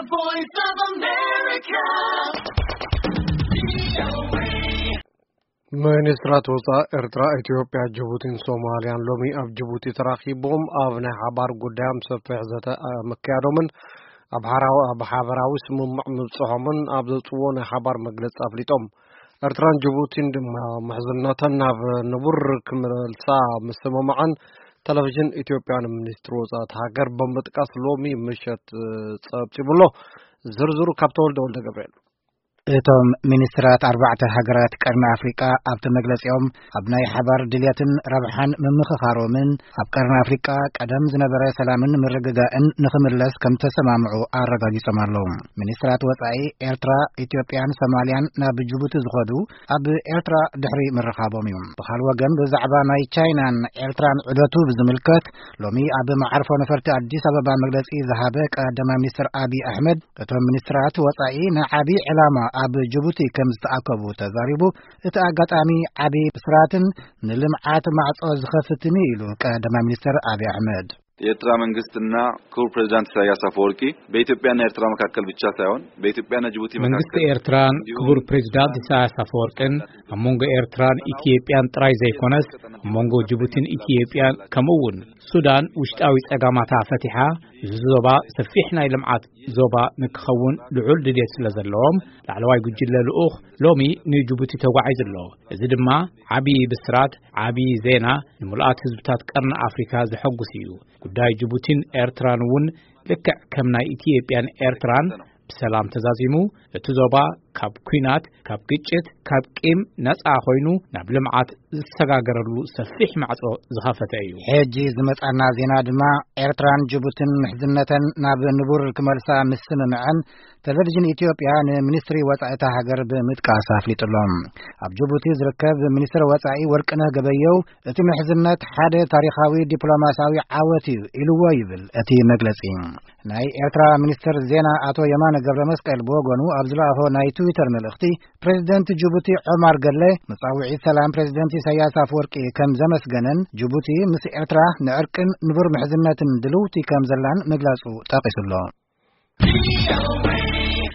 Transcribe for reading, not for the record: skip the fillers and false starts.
voice of America. ሚኒስትራት ወፃኢ ኤርትራ ኢትዮጵያ ጅቡቲን ሶማሊያን ሎሚ ኣብ ጅቡቲ ተራኺቦም ኣብ ናይ ሓባር ጉዳዮም ሰፊሕ ዘተ መካየዶምን ኣብ ሓበራዊ ስምምዕ ምብፅሖምን ኣብ ዘፅዎ ናይ ሓባር መግለፂ ኣፍሊጦም ኤርትራን ጅቡቲን ድማ ምሕዝነተን ናብ ንቡር ክምልሳ ምሰማምዐን ቴሌቪዥን ኢትዮጵያን ሚኒስትር ወፃኢ ሃገር በመጥቃስ ሎሚ ምሸት ጸብጺብሎ ዝርዝሩ ካብ ተወልደ ገብርኤል እቶም ሚኒስትራት አርባዕተ ሃገራት ቀርኒ አፍሪቃ ኣብቲ መግለጺኦም ኣብ ናይ ሓባር ድልየትን ረብሓን ምምኽኻሮምን ኣብ ቀርኒ አፍሪቃ ቀደም ዝነበረ ሰላምን ምርግጋእን ንኽምለስ ከም ተሰማምዑ ኣረጋጊጾም ኣለዉ። ሚኒስትራት ወፃኢ ኤርትራ፣ ኢትዮጵያን ሶማልያን ናብ ጅቡቲ ዝኸዱ ኣብ ኤርትራ ድሕሪ ምርኻቦም እዩ። ብኻልእ ወገን ብዛዕባ ናይ ቻይናን ኤርትራን ዑደቱ ብዝምልከት ሎሚ ኣብ መዓርፎ ነፈርቲ አዲስ አበባ መግለጺ ዝሃበ ቀዳማይ ሚኒስትር አብይ አሕመድ እቶም ሚኒስትራት ወፃኢ ንዓብዪ ዕላማ ኣብ ጅቡቲ ከም ዝተኣከቡ ተዛሪቡ እቲ ኣጋጣሚ ዓብዪ ብስራትን ንልምዓት ማዕጾ ዝኸፍትን ኢሉ ቀዳማይ ሚኒስትር አብይ አሕመድ የኤርትራ መንግስትና ክቡር ፕሬዝዳንት ኢሳያስ አፈወርቂ በኢትዮጵያና ኤርትራ መካከል ብቻ ሳይሆን በኢትዮጵያና ጅቡቲ መካከል መንግስት ኤርትራን ክቡር ፕሬዝዳንት ኢሳያስ አፈወርቂን አሞንጎ ኤርትራን ኢትዮጵያን ጥራይ ዘይኮነስ አሞንጎ ጅቡቲን ኢትዮጵያን ከምኡውን ሱዳን ውሽጣዊ ጸጋማታ ፈቲሓ ዞባ ሰፊሕ ናይ ልምዓት ዞባ ንክኸውን ልዑል ድሌት ስለዘለዎም ላዕለዋይ ጉጅለ ልኡኽ ሎሚ ንጅቡቲ ተጓዒዙ ኣሎ። እዚ ድማ ዓብዪ ብስራት ዓብዪ ዜና ንሙልኣት ህዝብታት ቀርኒ አፍሪካ ዘሐጉስ እዩ። ጉዳይ ጅቡቲን ኤርትራን እውን ልክዕ ከም ናይ ኢትዮጵያን ኤርትራን ብሰላም ተዛዚሙ እቲ ዞባ ካብ ኩናት ካብ ግጭት ካብ ቂም ነፃ ኮይኑ ናብ ልምዓት ዝሰጋገረሉ ሰፊሕ ማዕጾ ዝኸፈተ እዩ። ሕጂ ዝመጻና ዜና ድማ ኤርትራን ጅቡቲን ምሕዝነተን ናብ ንቡር ክመልሳ ምስምምዐን ቴሌቪዥን ኢትዮጵያ ንሚኒስትሪ ወፃኢታ ሃገር ብምጥቃስ ኣፍሊጡሎም። ኣብ ጅቡቲ ዝርከብ ሚኒስትር ወፃኢ ወርቅነህ ገበየው እቲ ምሕዝነት ሓደ ታሪኻዊ ዲፕሎማሲያዊ ዓወት እዩ ኢልዎ ይብል እቲ መግለጺ። ናይ ኤርትራ ሚኒስትር ዜና አቶ የማነ ገብረ መስቀል ብወገኑ ኣብ ዝለኣኾ ናይ ትዊተር መልእኽቲ ፕሬዚደንት ጅቡቲ ዑማር ገለ መጻውዒት ሰላም ፕሬዚደንት ኢሳያስ አፈወርቂ ከም ዘመስገነን ጅቡቲ ምስ ኤርትራ ንዕርቅን ንቡር ምሕዝነትን ድልውቲ ከም ዘላን ምግላጹ ጠቂሱሎ።